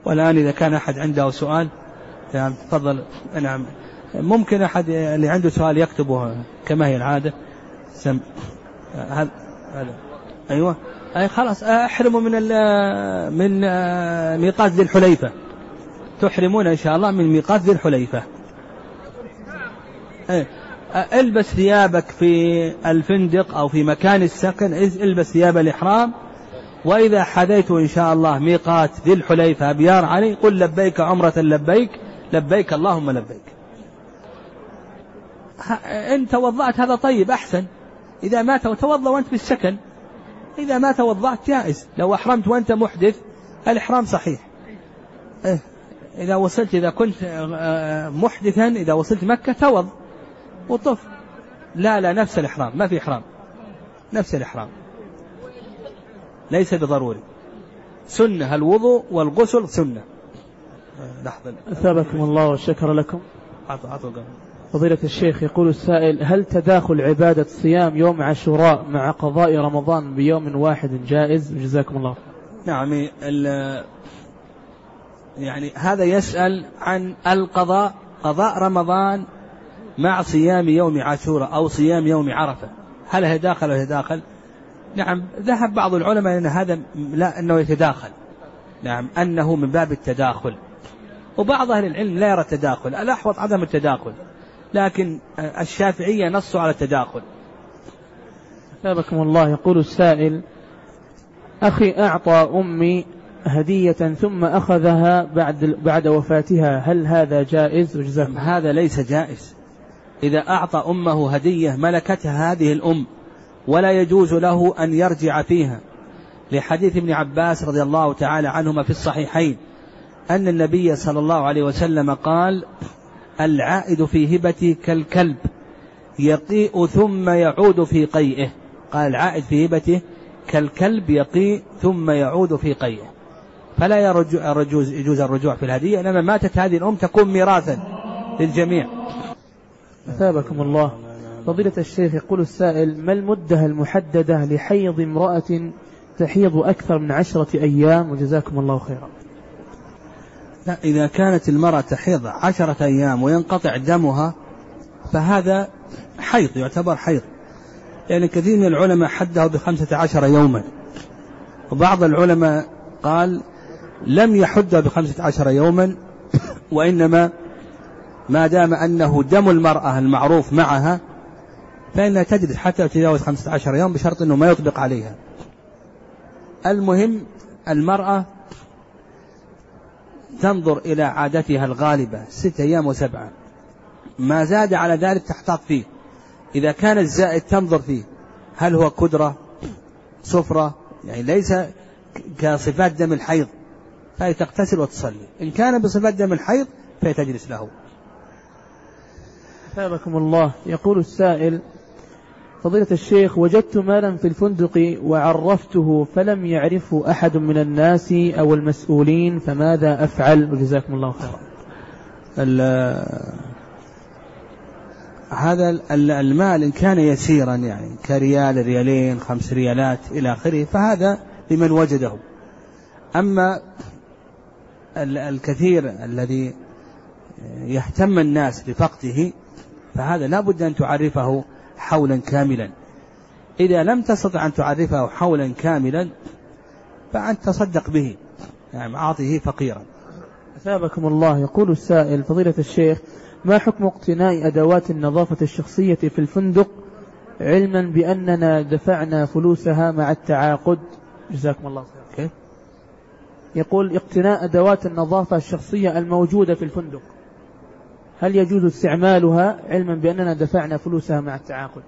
والآن إذا كان أحد عنده سؤال يعني تفضل. نعم ممكن أحد اللي عنده سؤال يكتبه كما هي العادة. هذا أيوة أي خلاص أحرموا من ميقات ذي الحليفة، تحرمون إن شاء الله من ميقات ذي الحليفة. البس ثيابك في الفندق أو في مكان السكن، البس ثياب الإحرام، وإذا حديت إن شاء الله ميقات ذي الحليفة بيار علي قل لبيك عمرة لبيك لبيك اللهم لبيك. إن توضأت هذا طيب أحسن، إذا ما توضأ وأنت في السكن، إذا ما توضأت جائز. لو أحرمت وأنت محدث الإحرام صحيح. إذا كنت محدثا إذا وصلت مكة توض وطف. لا نفس الإحرام، ما في إحرام، نفس الإحرام ليس بضروري، سنة الوضوء والغسل سنة. لحظة. أثابكم الله والشكر لكم. فضيلة الشيخ، يقول السائل: هل تداخل عبادة صيام يوم عاشوراء مع قضاء رمضان بيوم واحد جائز؟ جزاكم الله. نعم يعني هذا يسأل عن القضاء، قضاء رمضان مع صيام يوم عاشوراء أو صيام يوم عرفة، هل هي داخل ولا داخل؟ نعم ذهب بعض العلماء أن هذا لا، أنه يتداخل، نعم أنه من باب التداخل، وبعض أهل العلم لا يرى التداخل، الأحوط عدم التداخل، لكن الشافعية نصوا على التداخل. أثابكم الله. يقول السائل: أخي أعطى أمي هدية ثم أخذها بعد وفاتها، هل هذا جائز؟ وجزاكم. هذا ليس جائز. إذا أعطى أمه هدية ملكتها هذه الأم ولا يجوز له أن يرجع فيها، لحديث ابن عباس رضي الله تعالى عنهما في الصحيحين أن النبي صلى الله عليه وسلم قال: العائد في هبتي كالكلب يقيء ثم يعود في قيئه. قال العائد في هبته كالكلب يقيء ثم يعود في قيئه، فلا يجوز الرجوع في الهدية، إنما ماتت هذه الأم تكون ميراثا للجميع. أثابكم الله. فضيلة الشيخ، يقول السائل: ما المدة المحددة لحيض امرأة تحيض أكثر من 10 أيام؟ وجزاكم الله خيرا. لا، إذا كانت المرأة تحيض 10 أيام وينقطع دمها فهذا حيض، يعتبر حيض، يعني كثير من العلماء حده ب15 يوما، وبعض العلماء قال لم يحد ب15 يوما، وإنما ما دام أنه دم المرأة المعروف معها فإنها تجلس حتى تتجاوز 15 يوم بشرط أنه ما يطبق عليها. المهم المرأة تنظر إلى عادتها الغالبة 6 أيام و7، ما زاد على ذلك تحتاط فيه. إذا كان الزائد تنظر فيه هل هو كدرة صفرة، يعني ليس كصفات دم الحيض، فهي تغتسل وتصلي. إن كان بصفات دم الحيض فهي تجلس له. أثابكم الله. يقول السائل: فضيلة الشيخ، وجدت مالا في الفندق وعرفته فلم يعرفه أحد من الناس أو المسؤولين، فماذا أفعل؟ وجزاكم الله خيرا. هذا المال إن كان يسيرا يعني كريال، ريالين، 5 ريالات إلى آخره، فهذا لمن وجده. أما الكثير الذي يهتم الناس بفقده فهذا لا بد أن تعرفه حولا كاملا. إذا لم تستطع أن تعرفه حولا كاملا فأنت تصدق به، يعني أعطيه فقيرا. أثابكم الله. يقول السائل: فضيلة الشيخ، ما حكم اقتناء أدوات النظافة الشخصية في الفندق علما بأننا دفعنا فلوسها مع التعاقد؟ جزاكم الله خير. يقول: اقتناء أدوات النظافة الشخصية الموجودة في الفندق، هل يجوز استعمالها علما بأننا دفعنا فلوسها مع التعاقد؟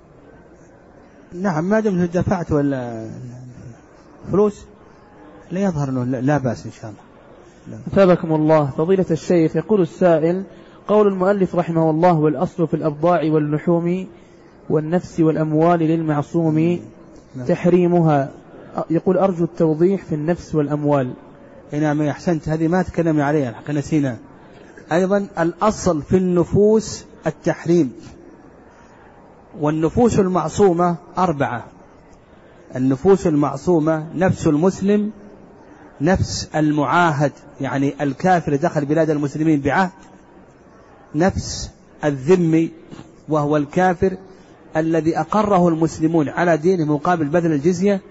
نعم، ما دمت دفعت ولا فلوس لا يظهر أنه لا بأس إن شاء الله. أثابكم الله. فضيلة الشيخ، يقول السائل: قول المؤلف رحمه الله: والأصل في الأبضاع واللحوم والنفس والأموال للمعصوم تحريمها، يقول: أرجو التوضيح في النفس والأموال. نعم أحسنت، هذه ما تكلمنا عليها، حق نسينا. أيضا الأصل في النفوس التحريم، والنفوس المعصومة 4. النفوس المعصومة: نفس المسلم نفس المعاهد يعني الكافر دخل بلاد المسلمين بعهد، نفس الذمي وهو الكافر الذي أقره المسلمون على دينه مقابل بذل الجزية،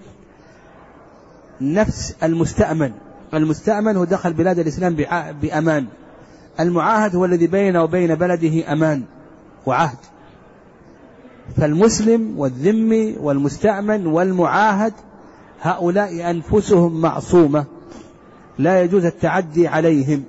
نفس المستأمن هو دخل بلاد الإسلام بأمان، المعاهد هو الذي بينه وبين بلده أمان وعهد. فالمسلم والذمي والمستأمن والمعاهد هؤلاء أنفسهم معصومة لا يجوز التعدي عليهم.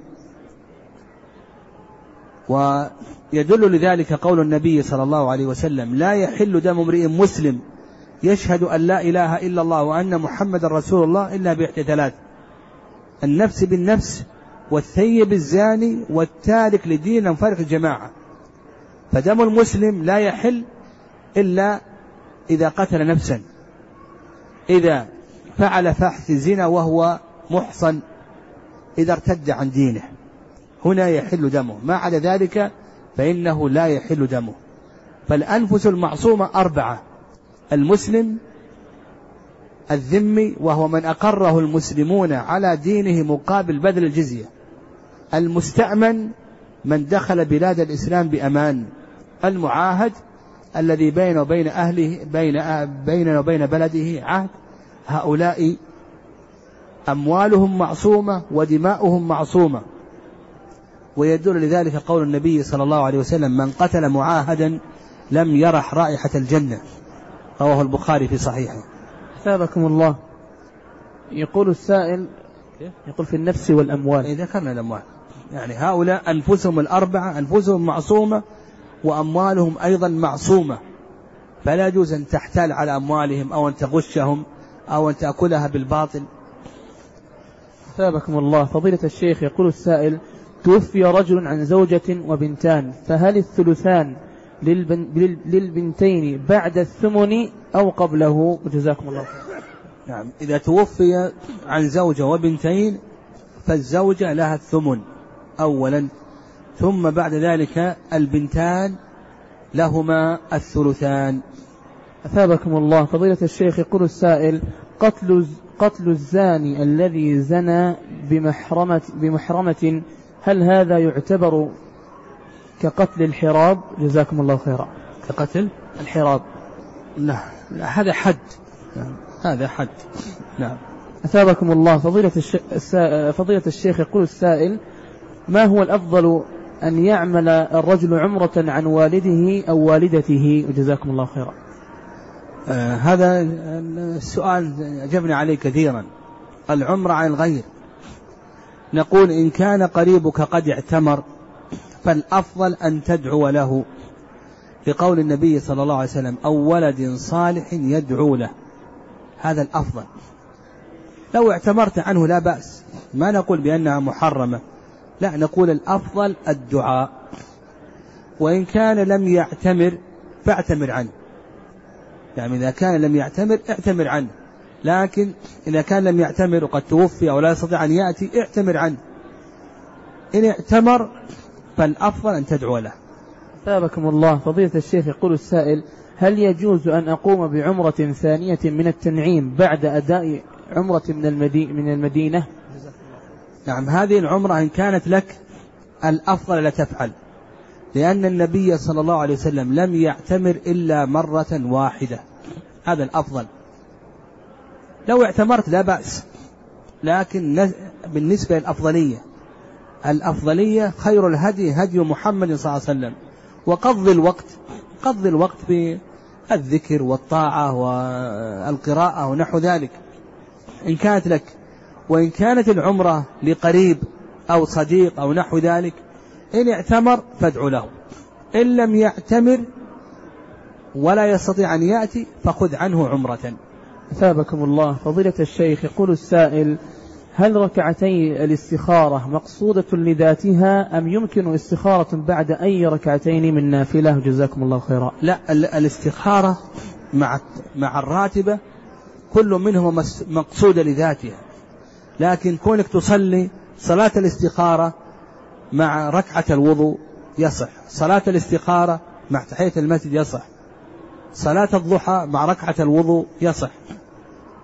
ويدل لذلك قول النبي صلى الله عليه وسلم: لا يحل دم امرئ مسلم يشهد أن لا إله إلا الله وأن محمد رسول الله إلا بإحدى ثلاث: النفس بالنفس، والثيب الزاني، والتارك لدين المفارق الجماعة. فدم المسلم لا يحل إلا إذا قتل نفسا، إذا فعل فحث زنا وهو محصن، إذا ارتد عن دينه، هنا يحل دمه، ما عدا ذلك فإنه لا يحل دمه. فالأنفس المعصومة 4: المسلم، الذمي وهو من أقره المسلمون على دينه مقابل بذل الجزية، المستأمن من دخل بلاد الإسلام بأمان، المعاهد الذي بينه وبين أهله بيننا وبين بلده عهد. هؤلاء أموالهم معصومة ودماؤهم معصومة. ويدل لذلك قول النبي صلى الله عليه وسلم: من قتل معاهدا لم يرح رائحة الجنة، رواه البخاري في صحيحه. أثابكم الله. يقول السائل، يقول في النفس والأموال. إذا كان الأموال يعني هؤلاء أنفسهم 4 أنفسهم معصومة وأموالهم أيضا معصومة، فلا يجوز أن تحتال على أموالهم أو أن تغشهم أو أن تأكلها بالباطل. أثابكم الله. فضيلة الشيخ، يقول السائل: توفي رجل عن زوجة وبنتان، فهل الثلثان للبنتين بعد الثمن أو قبله؟ وجزاكم الله خير. نعم، إذا توفي عن زوجة وبنتين فالزوجة لها الثمن أولا، ثم بعد ذلك البنتان لهما الثلثان. أثابكم الله. فضيلة الشيخ، يقول السائل: قتل الزاني الذي زنى بمحرمة هل هذا يعتبر كقتل الحراب؟ جزاكم الله خيرا. كقتل الحراب؟ لا هذا حد، هذا حد. نعم. أثابكم الله. فضيلة الشيخ، يقول السائل: ما هو الأفضل، أن يعمل الرجل عمرة عن والده أو والدته؟ وجزاكم الله خيرا. هذا السؤال أجبنا عليه كثيرا. العمرة عن الغير، نقول إن كان قريبك قد اعتمر فالأفضل أن تدعو له، لقول النبي صلى الله عليه وسلم: أو ولد صالح يدعو له، هذا الأفضل. لو اعتمرت عنه لا بأس، ما نقول بأنها محرمة، لا، نقول الأفضل الدعاء. وإن كان لم يعتمر فاعتمر عنه، يعني إذا كان لم يعتمر اعتمر عنه، لكن إذا كان لم يعتمر وقد توفي أو لا يستطيع أن يأتي اعتمر عنه. إن اعتمر فالأفضل أن تدعو له. ثابكم الله. فضيلة الشيخ، يقول السائل: هل يجوز أن أقوم بعمرة ثانية من التنعيم بعد أداء عمرة من المدينة؟ نعم، هذه العمرة إن كانت لك الأفضل لا تفعل، لأن النبي صلى الله عليه وسلم لم يعتمر إلا مرة واحدة، هذا الأفضل. لو اعتمرت لا بأس، لكن بالنسبة الأفضلية خير الهدي هدي محمد صلى الله عليه وسلم، وقضي الوقت بالذكر والطاعة والقراءة ونحو ذلك إن كانت لك. وإن كانت العمرة لقريب أو صديق أو نحو ذلك، إن اعتمر فادعو له، إن لم يعتمر ولا يستطيع أن يأتي فخذ عنه عمرة. أثابكم الله. فضيلة الشيخ، يقول السائل: هل ركعتي الاستخارة مقصودة لذاتها أم يمكن استخارة بعد أي ركعتين من نافلة؟ جزاكم الله خيرا. لا، الاستخارة مع الراتبة كل منهم مقصودة لذاتها، لكن كونك تصلي صلاة الاستخارة مع ركعة الوضوء يصح، صلاة الاستخارة مع تحية المسجد يصح، صلاة الضحى مع ركعة الوضوء يصح،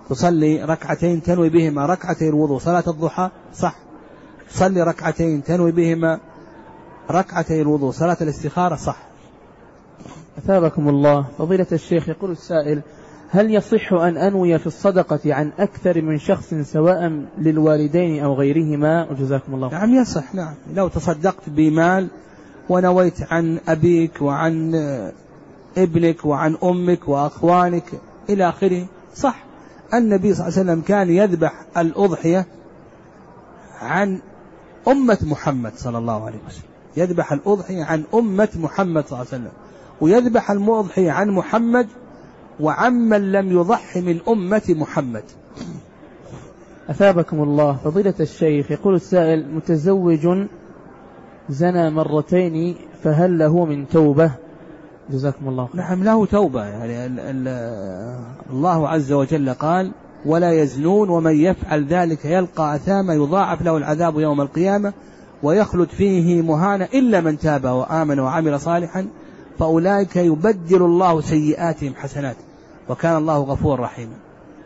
تصلي ركعتين تنوي بهما ركعتي الوضوء صلاة الضحى صح، تصلي ركعتين تنوي بهما ركعتي الوضوء صلاة الاستخارة صح. أثابكم الله. فضيلة الشيخ يقول السائل: هل يصح أن أنوي في الصدقة عن أكثر من شخص سواء للوالدين أو غيرهما؟ وجزاكم الله. نعم يصح، نعم، لو تصدقت بمال ونويت عن أبيك وعن ابنك وعن أمك وأخوانك إلى آخره صح. النبي صلى الله عليه وسلم كان يذبح الأضحية عن أمة محمد صلى الله عليه وسلم، يذبح الأضحية عن أمة محمد صلى الله عليه وسلم، ويذبح الأضحية عن محمد وعمن لم يضح من أمة محمد. أثابكم الله. فضيلة الشيخ يقول السائل: متزوج زنى مرتين فهل له من توبة؟ جزاكم الله خير. نعم له توبة، يعني الله عز وجل قال: ولا يزنون ومن يفعل ذلك يلقى أثاما يضاعف له العذاب يوم القيامة ويخلد فيه مهانا إلا من تاب وآمن وعمل صالحا فأولئك يبدل الله سيئاتهم حسنات وكان الله غفور رحيما.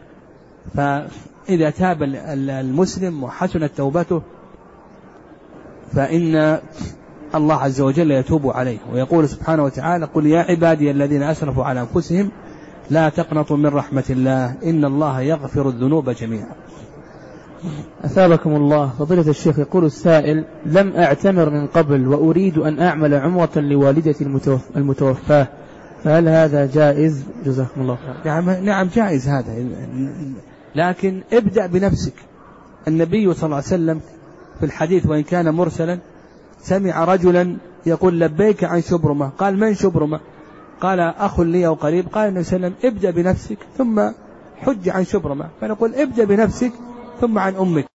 فإذا تاب المسلم وحسنت توبته فإن الله عز وجل يتوب عليه، ويقول سبحانه وتعالى: قل يا عبادي الذين أسرفوا على أنفسهم لا تقنطوا من رحمة الله إن الله يغفر الذنوب جميعا. أثابكم الله. فضيلة الشيخ يقول السائل: لم أعتمر من قبل وأريد أن أعمل عمرة لوالدتي المتوفاة، فهل هذا جائز؟ جزاكم الله خير. نعم جائز هذا، لكن ابدأ بنفسك. النبي صلى الله عليه وسلم في الحديث وإن كان مرسلا سمع رجلا يقول: لبيك عن شبرمة. قال: من شبرمة؟ قال: أخ لي أو قريب. قال النبي صلى الله عليه وسلم: ابدأ بنفسك ثم حج عن شبرمة. فنقول ابدأ بنفسك ثم عن أمك.